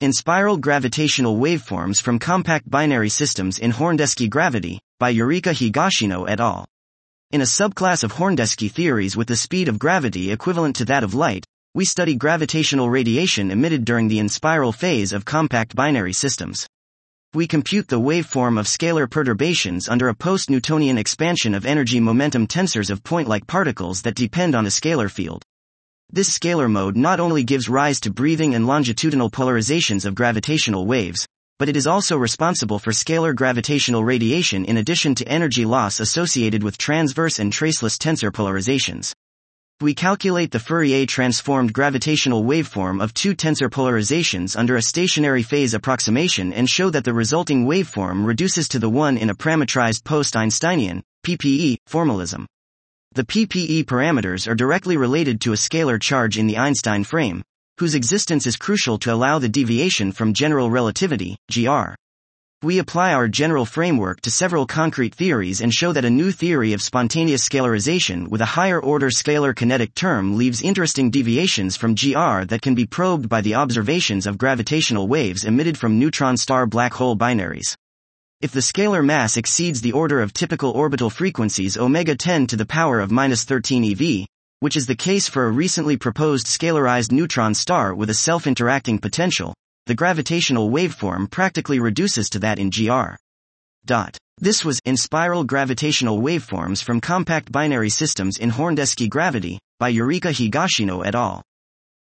Inspiral Gravitational Waveforms from Compact Binary Systems in Horndeski Gravity, by Eureka Higashino et al. In a subclass of Horndeski theories with the speed of gravity equivalent to that of light, we study gravitational radiation emitted during the inspiral phase of compact binary systems. We compute the waveform of scalar perturbations under a post-Newtonian expansion of energy-momentum tensors of point-like particles that depend on a scalar field. This scalar mode not only gives rise to breathing and longitudinal polarizations of gravitational waves, but it is also responsible for scalar gravitational radiation in addition to energy loss associated with transverse and traceless tensor polarizations. We calculate the Fourier transformed gravitational waveform of two tensor polarizations under a stationary phase approximation and show that the resulting waveform reduces to the one in a parametrized post-Einsteinian, PPE, formalism. The PPE parameters are directly related to a scalar charge in the Einstein frame, whose existence is crucial to allow the deviation from general relativity, GR. We apply our general framework to several concrete theories and show that a new theory of spontaneous scalarization with a higher-order scalar kinetic term leaves interesting deviations from GR that can be probed by the observations of gravitational waves emitted from neutron-star black hole binaries. If the scalar mass exceeds the order of typical orbital frequencies omega 10 to the power of -13 eV, which is the case for a recently proposed scalarized neutron star with a self-interacting potential, the gravitational waveform practically reduces to that in GR. This was Inspiral Gravitational Waveforms from Compact Binary Systems in Horndeski Gravity, by Eureka Higashino et al.